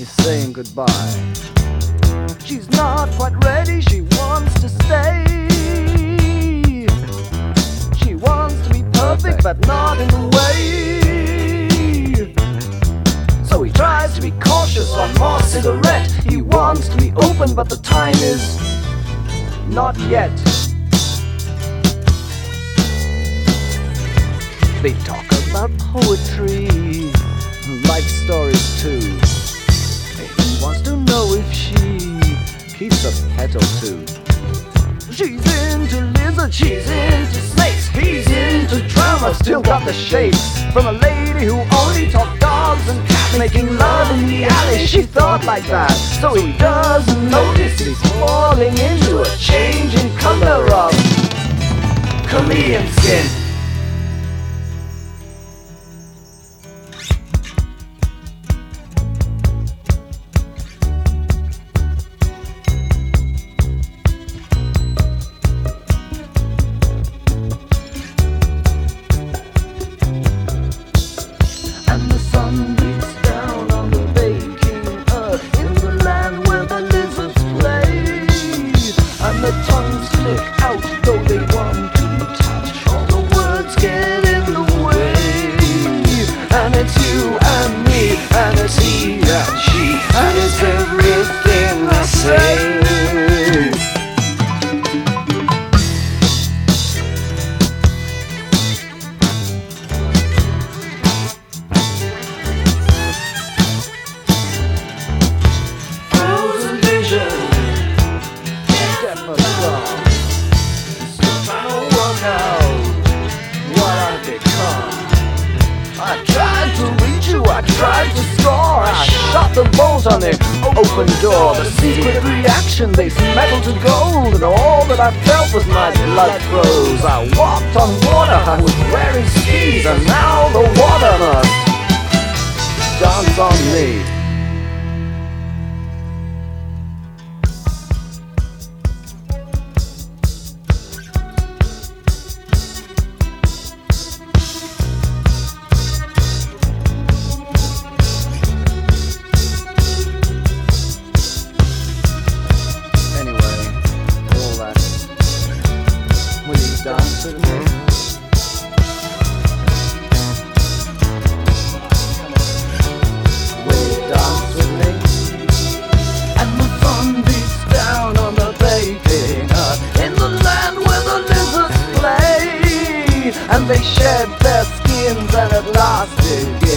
He's saying goodbye. She's not quite ready, she wants to stay. She wants to be perfect, but not in the way. So he tries to be cautious, one more cigarette. He wants to be open, but the time is not yet. They talk about poetry, life stories too. He wants to know if she keeps a pet or two. She's into lizards, she's into snakes. He's into drama, still got the shakes. From a lady who only talked dogs and cats, making love in the alley, she thought like that. So he doesn't notice he's falling into a changing color of chameleon skin. I tried to score, I shot the bolt on the open door. The secret reaction, they smelled to gold, and all that I felt was my blood froze. I walked on water, I was wearing skis, and now the water must dance on me. Dance with me. Will you dance with me? And the sun beats down on the baking earth, in the land where the lizards play, and they shed their skins and at last begin.